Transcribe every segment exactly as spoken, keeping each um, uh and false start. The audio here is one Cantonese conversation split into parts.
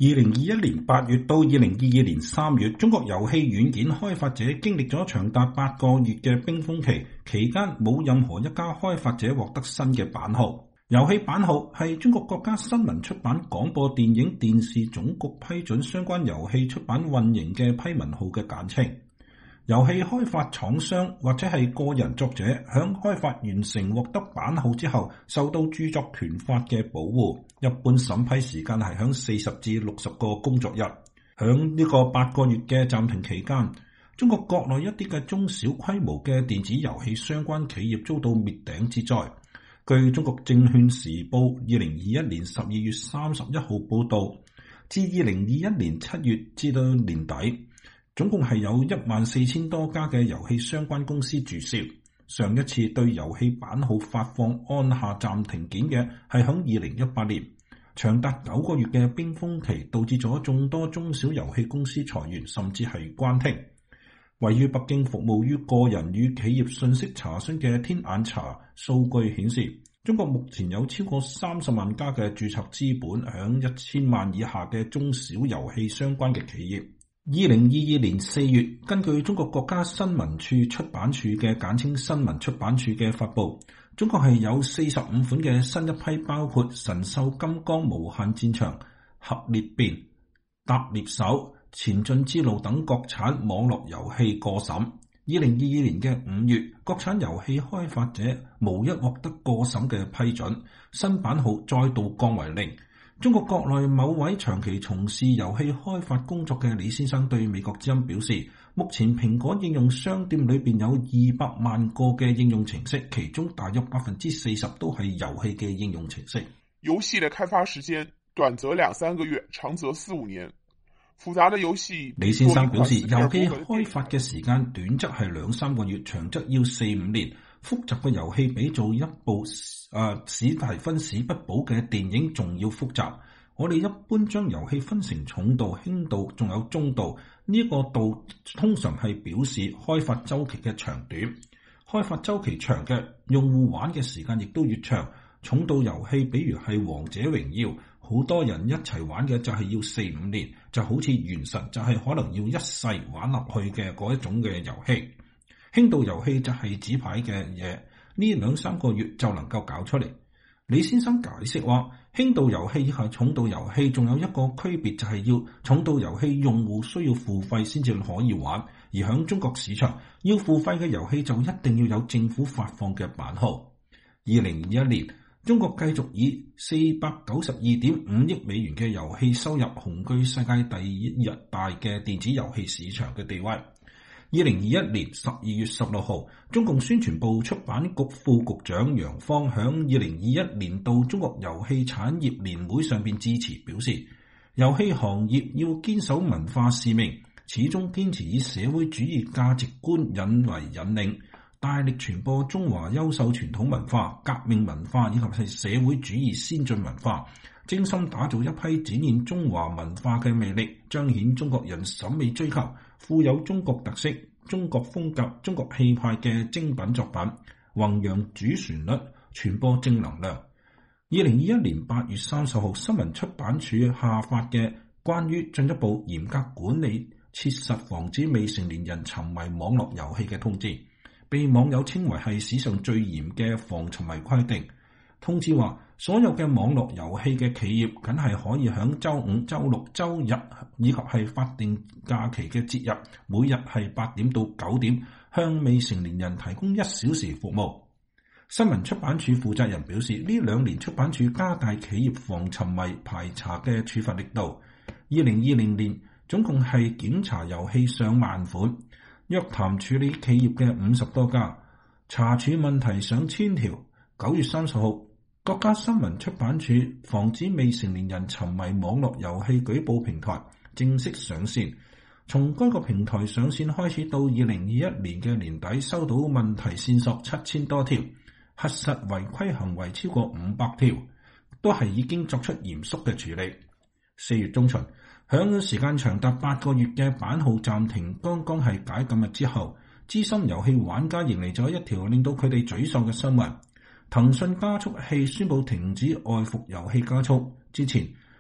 二零二一年八月到二零二二年三月，中國遊戲軟件開發者經歷咗長達八個月嘅冰封期，期間冇任何一家開發者獲得新嘅版號。遊戲版號係中國國家新聞出版廣播電影電視總局批准相關遊戲出版運營嘅批文號嘅簡稱。遊戲開發廠商或者係個人作者響開發完成獲得版號之後，受到著作權法嘅保護，一般審批時間係響四十至六十個工作日。響呢個八個月嘅暫停期間，中國國內一啲嘅中小規模嘅電子遊戲相關企業遭到滅頂之災。據中國證券時報二零二一年十二月三十一號報道，至二零二一年七月至到年底，總共係有一萬四千多家嘅遊戲相關公司註銷。上一次對遊戲版號發放按下暫停鍵嘅係響二零一八年，長達九個月嘅冰封期導致咗眾多中小遊戲公司裁員，甚至係關停。位於北京服務於個人與企業信息查詢嘅天眼查數據顯示，中國目前有超過三十萬家嘅註冊資本響一千萬以下嘅中小遊戲相關嘅企業。二零二二年四月，根據中國國家新聞處出版處嘅簡稱新聞出版處嘅發布，中國係有四十五款嘅新一批，包括神獸金剛無限戰場、核裂變、搭獵手、前進之路等國產網絡遊戲過審。二零二二年嘅五月，國產遊戲開發者無一獲得過審嘅批准，新版號再度降為零。中國國內某位長期從事遊戲開發工作嘅李先生對美國之音表示，目前蘋果應用商店裏邊有二百萬個嘅應用程式，其中大約百分之四十都係遊戲嘅應用程式。 遊戲嘅開發時間短則兩三個月，長則四五年。複雜的遊戲， 李先生表示，遊戲開發嘅時間短則係兩三個月，長則要四五年。複雜嘅遊戲比做一部誒、呃、史蒂芬史匹堡嘅電影仲要複雜。我哋一般將遊戲分成重度、輕度，仲有中度。呢、這、一個度通常係表示開發周期嘅長短。開發周期長嘅用戶玩嘅時間亦都越長。重度遊戲比如係王者榮耀，好多人一齊玩嘅就係要四五年，就好似原神就係可能要一世玩落去嘅嗰一種嘅遊戲。輕度遊戲就係紙牌嘅嘢，呢兩三個月就能夠搞出嚟。李先生解釋話，輕度遊戲以下重度遊戲仲有一個區別，就係要重度遊戲用戶需要付費先至可以玩，而響中國市場要付費嘅遊戲就一定要有政府發放嘅版號。二零二一年，中國繼續以四百九十二點五億美元嘅遊戲收入，雄居世界第一大嘅電子遊戲市場嘅地位。二零二一年十二月十六號，中共宣傳部出版局副局長楊芳響二零二一年度中國遊戲產業年會上邊致辭表示，遊戲行業要堅守文化使命，始終堅持以社會主義價值觀引為引領，大力傳播中華優秀傳統文化、革命文化以及係社會主義先進文化，精心打造一批展現中華文化嘅魅力，彰顯中國人審美追求、富有中國特色、中國風格、中國氣派嘅精品作品，弘揚主旋律，傳播正能量。二零二一年八月三十號，新聞出版署下發嘅關於進一步嚴格管理、切實防止未成年人沉迷網絡遊戲嘅通知，被網友稱為係史上最嚴嘅防沉迷規定。通知話，所有嘅網絡遊戲嘅企業僅係可以響周五、周六、周日以及係法定假期嘅節日，每日係八點到九點向未成年人提供一小時服務。新聞出版署負責人表示，呢兩年出版署加大企業防沉迷排查嘅處罰力度。二零二零年總共係檢查遊戲上萬款，約談處理企業嘅五十多家，查處問題上千條。九月三十號，國家新聞出版署防止未成年人沉迷網絡遊戲舉報平台正式上線。從該個平台上線開始到二零二一年嘅年底，收到問題線索七千多條，核實違規行為超過五百條，都係已經作出嚴肅嘅處理。四月中旬，響時間長達八個月嘅版號暫停剛剛係解禁日之後，資深遊戲玩家迎嚟咗一條令到佢哋沮喪嘅新聞。騰訊加速器宣布停止外服遊戲加速。之前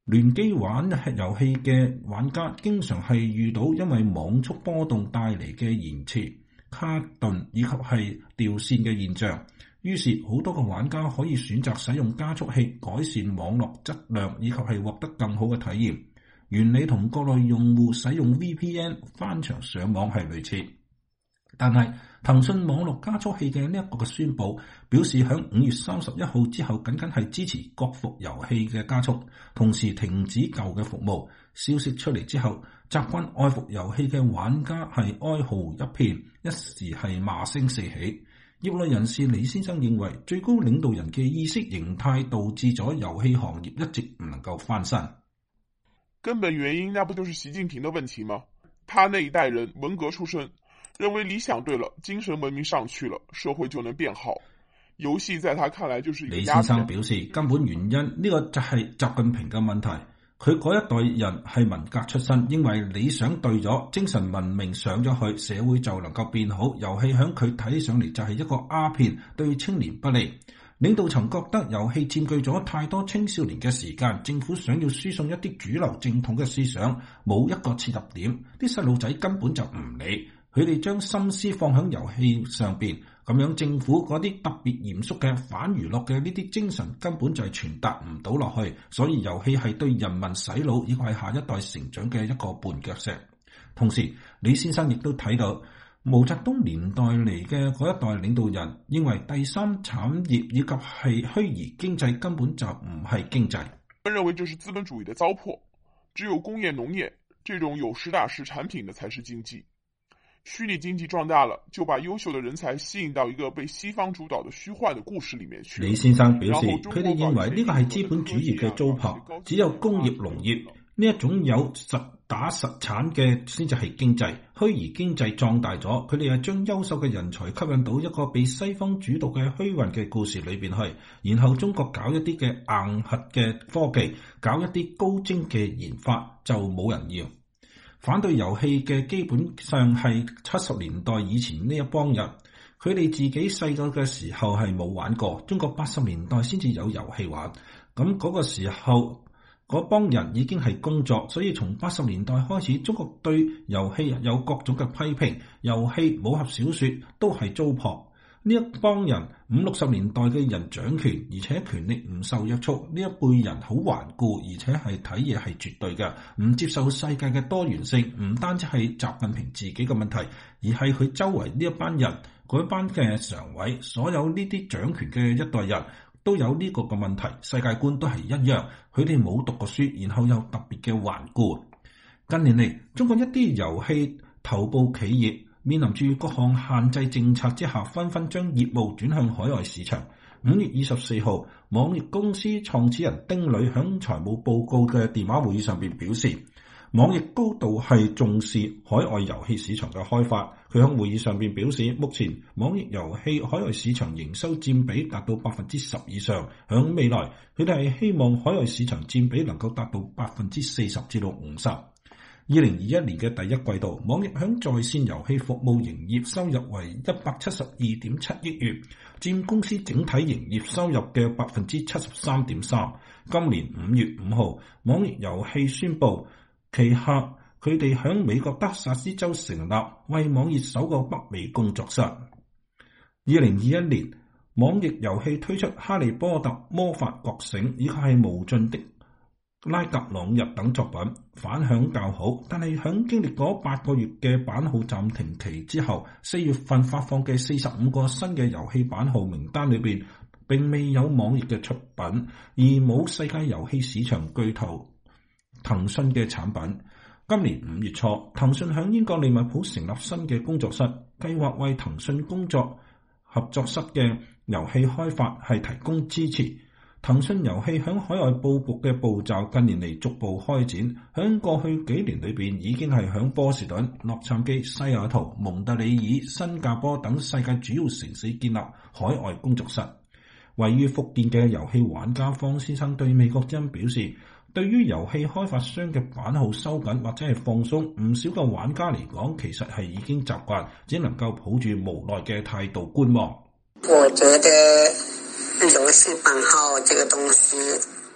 聯機玩遊戲嘅玩家經常係遇到因為網速波動帶嚟嘅延遲、卡頓以及係掉線嘅現象，於是好多個玩家可以選擇使用加速器改善網絡質量以及係獲得更好嘅體驗。原理同國內用戶使用 V P N 翻牆上網係類似，但係騰訊網絡加速器嘅呢一個嘅宣佈表示，響五月三十一號之後僅僅係支持國服遊戲嘅加速，同時停止舊嘅服務。消息出嚟之後，習慣愛服遊戲嘅玩家係哀號一片，一時係罵聲四起。業內人士李先生認為，最高領導人嘅意識形態導致咗遊戲行業一直唔能夠翻身。 根本原因那不就是習近平的問題嗎？他那一代人文革出身，認為理想對了，精神文明上去了，社會就能變好。遊戲在他看來就是一個。李先生表示，根本原因呢、這個就係習近平嘅問題。佢嗰一代人係文革出身，認為理想對咗，精神文明上咗去，社會就能夠變好。遊戲響佢睇上嚟就係一個鴉片，對青年不利。領導層覺得遊戲佔據咗太多青少年嘅時間，政府想要輸送一啲主流正統嘅思想，冇一個切入點，啲細路仔根本就唔理，佢哋將心思放喺遊戲上邊，咁樣政府嗰啲特別嚴肅嘅反娛樂嘅呢啲精神根本就係傳達唔到落去，所以遊戲係對人民洗腦以及係下一代成長嘅一個絆腳石。同時，李先生亦都睇到，毛澤東年代嚟嘅嗰一代領導人認為第三產業以及係虛擬經濟根本就唔係經濟。 我認為這是資本主義的糟粕，只有工業農業這種有實打實產品的才是經濟。虛擬經濟壯大了，就把優秀的人才吸引到一個被西方主導的虛幻的故事裡面去。 李先生表示，佢哋認為呢個係資本主義嘅糟粕，只有工業農業呢一種有實打實產嘅先至係經濟。虛擬經濟壯大咗，佢哋係將優秀嘅人才吸引到一個被西方主導嘅虛幻嘅故事裏邊去，然後中國搞一啲嘅硬核嘅科技，搞一啲高精嘅研發，就冇人要。反對遊戲嘅基本上係七十年代以前呢一幫人，佢哋自己細個嘅時候係冇玩過，中國八十年代先至有遊戲玩，咁嗰個時候嗰幫人已經係工作，所以從八十年代開始，中國對遊戲有各種嘅批評，遊戲武俠小說都係糟粕。呢一幫人五六十年代嘅人掌權，而且權力唔受約束，呢一輩人好頑固，而且係睇嘢係絕對嘅，唔接受世界嘅多元性。唔單止係習近平自己嘅問題，而係佢周圍呢一班人，嗰班嘅常委，所有呢啲掌權嘅一代人都有呢個嘅問題，世界觀都係一樣。佢哋冇讀過書，然後又特別嘅頑固。近年嚟，中國一啲遊戲頭部企業面臨住各項限制政策之下，紛紛將業務轉向海外市場。五月二十四號，網易公司創始人丁磊響財務報告嘅電話會議上邊表示，網易高度係重視海外遊戲市場嘅開發。佢響會議上邊表示，目前網易遊戲海外市場營收佔比達到百分之十以上，響未來佢哋係希望海外市場佔比能夠達到百分之四十至到五十。二零二一年嘅第一季度，網易響在線遊戲服務營業收入為一百七十二點七億元，佔公司整體營業收入嘅百分之七十三點三。今年五月五號，網易遊戲宣布旗下佢哋響美國德薩斯州成立為網易首個北美工作室。二零二一年，網易遊戲推出《哈利波特魔法覺醒》以及係無盡的拉格朗日等作品，反響較好，但係響經歷過八個月嘅版號暫停期之後，四月份發放嘅四十五個新嘅遊戲版號名單裏邊，並未有網易嘅出品，而冇世界遊戲市場巨頭騰訊嘅產品。今年五月初，騰訊響英國利物浦成立新嘅工作室，計劃為騰訊工作合作室嘅遊戲開發係提供支持。騰訊遊戲響海外佈局嘅步驟近年嚟逐步開展，響過去幾年裏邊已經係響波士頓、洛杉磯、西雅圖、蒙特利爾、新加坡等世界主要城市建立海外工作室。位於福建嘅遊戲玩家方先生對美國之音表示，對於遊戲開發商嘅版號收緊或者係放鬆，唔少嘅玩家嚟講，其實係已經習慣，只能夠抱住無奈嘅態度觀望。 我覺得遊戲版號這個東西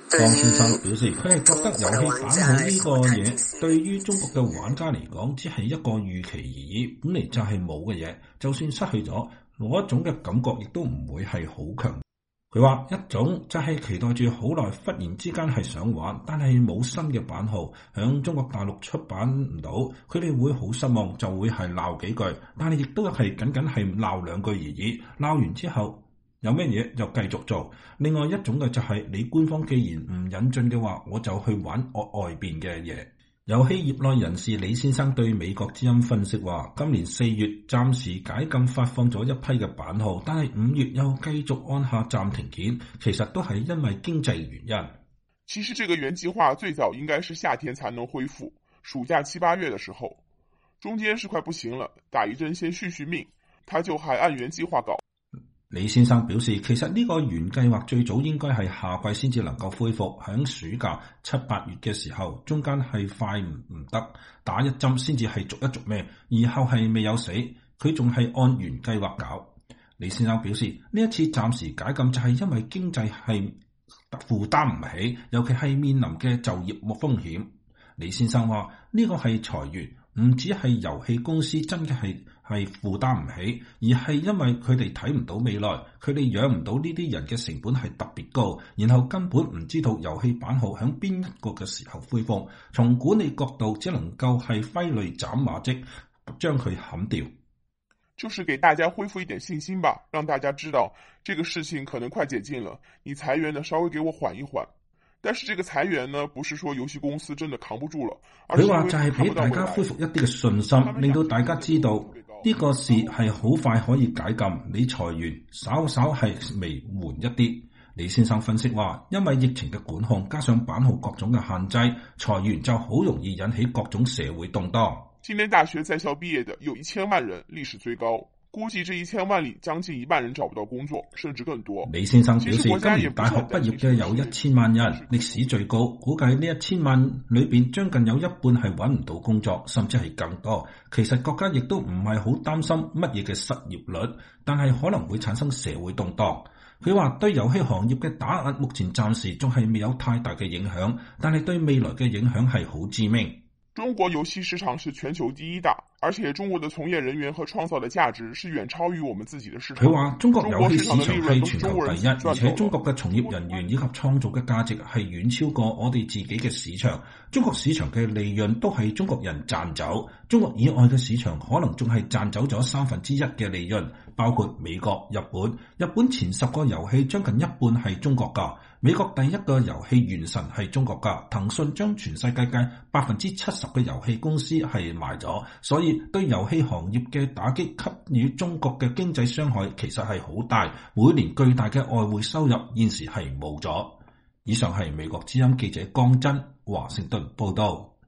方先生表示，佢係覺得遊戲版號呢個嘢對於中國嘅玩家嚟講，只係一個預期而已，本嚟就係冇嘅嘢，就算失去咗，嗰一種嘅感覺亦都唔會係好強。佢話一種就係期待住好耐，忽然之間係想玩，但係冇新嘅版號響中國大陸出版唔到，佢哋會好失望，就會係鬧幾句，但係亦都係僅僅係鬧兩句而已，鬧完之後有咩嘢就繼續做。另外一種嘅就係你官方既然唔引進嘅話，我就去玩外外邊嘅嘢。遊戲業內人士李先生對美國之音分析話，今年四月暫時解禁發放咗一批嘅版號，但係五月又繼續按下暫停鍵，其實都係因為經濟原因。 其實這個原計劃最早應該是夏天才能恢復，暑假七八月的時候，中間是快不行了，打一針先續續命，他就還按原計劃搞。 李先生表示，其實呢個原計劃最早應該係夏季先至能夠恢復，響暑假七八月嘅時候，中間係快唔唔得，打一針先至係續一續咩，而後係未有死，佢仲係按原計劃搞。李先生表示，呢一次暫時解禁就係因為經濟係負擔唔起，尤其係面臨嘅就業風險。李先生話呢個係裁員，唔止係遊戲公司真嘅係係負擔唔起，而係因為佢哋睇唔到未來，佢哋養唔到呢啲人嘅成本係特別高，然後根本唔知道遊戲版號響邊一個嘅時候恢復，從管理角度只能夠係揮淚斬馬跡，將佢砍掉。 就是給大家恢復一點信心吧，讓大家知道這個事情可能快解禁了，你裁員呢稍微給我緩一緩。但是這個裁員呢，不是說遊戲公司真的扛不住了。 佢話就係俾大家恢復一啲嘅信心，令到大家知道呢個事係好快可以解禁。你裁員稍稍係微緩一啲。李先生分析話，因為疫情嘅管控，加上版號各種嘅限制，裁員就好容易引起各種社會動盪。 今年大學在校畢業的有一千萬人，歷史最高。估計這一千萬裏，將近一半人找不到工作，甚至更多。 李先生表示，今年大學畢業嘅有一千萬人，歷史最高。估計呢一千萬裏邊，將近有一半係揾唔到工作，甚至係更多。其實國家亦都唔係好擔心乜嘢嘅失業率，但係可能會產生社會動盪。佢話對遊戲行業嘅打壓，目前暫時仲係未有太大嘅影響，但係對未來嘅影響係好致命。 中國遊戲市場是全球第一大，而且中國的從業人員和創造的價值是遠超於我們自己的市場。 佢話中國遊戲市場係全球第一，而且中國嘅從業人員以及創造嘅價值係遠超過我哋自己嘅市場。中國市場嘅利潤都係中國人賺走，中國以外嘅市場可能仲係賺走咗三分之一嘅利潤，包括美國、日本。日本前十個遊戲將近一半係中國㗎。美國第一個遊戲《原神》係中國㗎，騰訊將全世界嘅百分之七十嘅遊戲公司係賣咗，所以對遊戲行業嘅打擊給予中國嘅經濟傷害其實係好大，每年巨大嘅外匯收入現時係冇咗。以上係美國之音記者江真華盛頓報道。